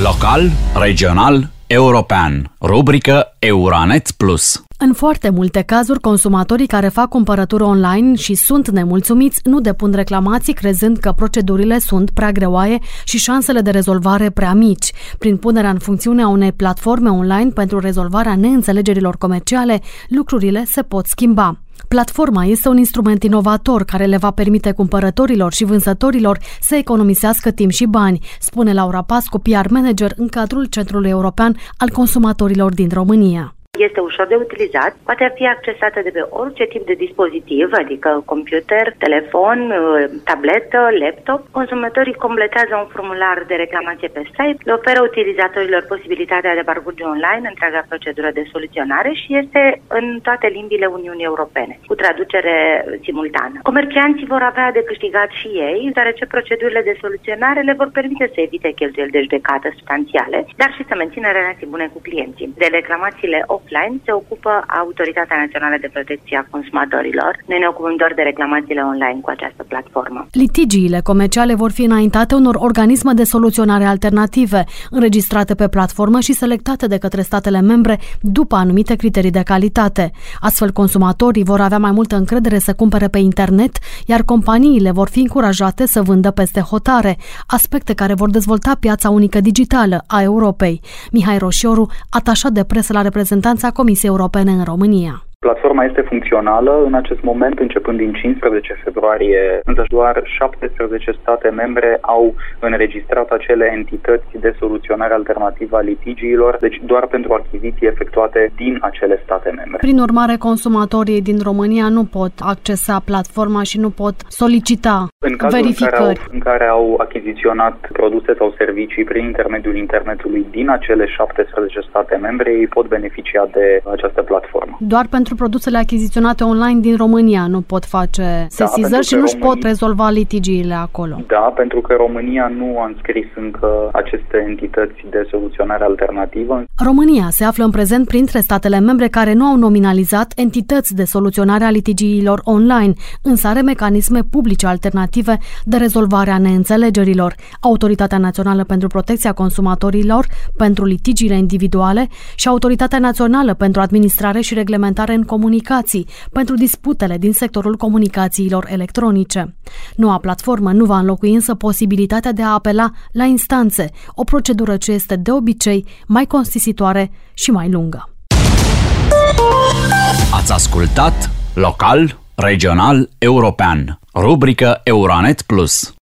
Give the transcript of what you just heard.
Local, regional, european. Rubrică Euranet Plus. În foarte multe cazuri, consumatorii care fac cumpărături online și sunt nemulțumiți nu depun reclamații, crezând că procedurile sunt prea greoaie și șansele de rezolvare prea mici. Prin punerea în funcțiune a unei platforme online pentru rezolvarea neînțelegerilor comerciale, lucrurile se pot schimba. Platforma este un instrument inovator care le va permite cumpărătorilor și vânzătorilor să economisească timp și bani, spune Laura Pascu, PR manager în cadrul Centrului European al Consumatorilor din România. Este ușor de utilizat, poate fi accesată de pe orice tip de dispozitiv, adică computer, telefon, tabletă, laptop. Consumatorii completează un formular de reclamație pe site, le oferă utilizatorilor posibilitatea de parcurge online întreaga procedură de soluționare și este în toate limbile Uniunii Europene, cu traducere simultană. Comercianții vor avea de câștigat și ei, deoarece procedurile de soluționare le vor permite să evite cheltuieli de judecată substanțiale, dar și să mențină relații bune cu clienții. De reclamațiile offline se ocupă Autoritatea Națională de Protecție a Consumatorilor. Noi ne ocupăm doar de reclamațiile online cu această platformă. Litigiile comerciale vor fi înaintate unor organisme de soluționare alternative, înregistrate pe platformă și selectate de către statele membre după anumite criterii de calitate. Astfel, consumatorii vor avea mai multă încredere să cumpere pe internet, iar companiile vor fi încurajate să vândă peste hotare, aspecte care vor dezvolta piața unică digitală a Europei. Mihai Roșioru, atașat de presă la reprezentanța Comisiei Europene în România. Platforma este funcțională în acest moment, începând din 15 februarie, însă doar 17 state membre au înregistrat acele entități de soluționare alternativă a litigiilor, deci doar pentru achiziții efectuate din acele state membre. Prin urmare, consumatorii din România nu pot accesa platforma și nu pot solicita verificări. În care au achiziționat produse sau servicii prin intermediul internetului din acele 17 state membre, ei pot beneficia de această platformă. Doar pentru produsele achiziționate online din România nu pot face sesizări și nu-și pot rezolva litigiile acolo. Da, pentru că România nu a înscris încă aceste entități de soluționare alternativă. România se află în prezent printre statele membre care nu au nominalizat entități de soluționare a litigiilor online, însă are mecanisme publice alternative de rezolvare a neînțelegerilor. Autoritatea Națională pentru Protecția Consumatorilor pentru litigiile individuale și Autoritatea Națională pentru Administrare și Reglementare în comunicații pentru disputele din sectorul comunicațiilor electronice. Noua platformă nu va înlocui însă posibilitatea de a apela la instanțe, o procedură ce este de obicei mai costisitoare și mai lungă. Ați ascultat Local, Regional, European. Rubrică Euranet Plus.